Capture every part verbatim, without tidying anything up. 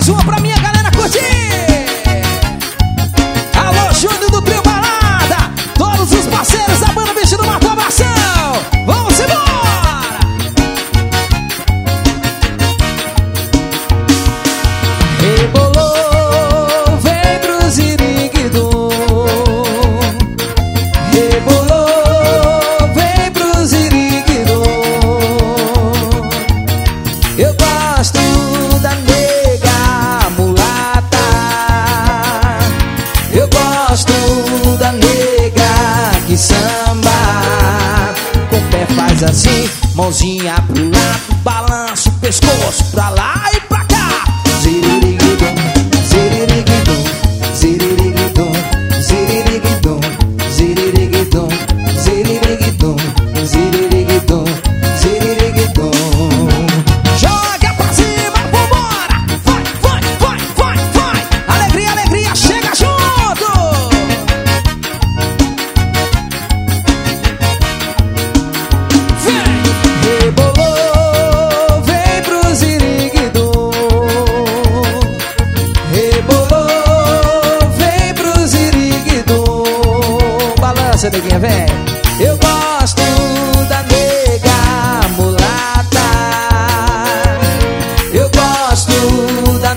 uma pra minha galera curtir. Alô, Júnior do Trio Balada, todos os parceiros da banda Bicho do Mato Abração. Vamos embora! Rebolou, vem pro ziriguidum. Rebolou, vem pro ziriguidum. Eu gosto da nega mulata. Eu gosto da nega que samba. Com o pé faz assim, mãozinha pro lado, balança o pescoço pra lá e pra cá. Ziriguidum, ziriguidum, ziriguidum, ziriguidum, ziriguidum, ziriguidum, ziriguidum, ziriguidum. Joga pra cima, vambora! Vai, vai, vai, vai, vai! Alegria, alegria, chega junto! Vem! Rebolou, vem pro ziriguidum. Rebolou, vem pro ziriguidum. Balança, neguinha, vem! Eu gosto da nega mulata. Eu gosto da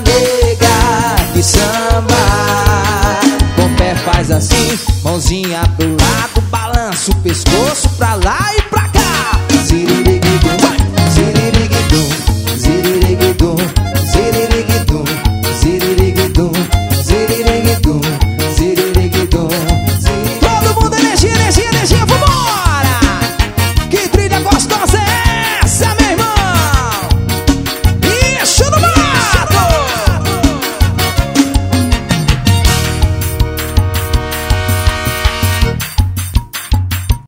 nega que samba. Com o pé faz assim, mãozinha pro lado,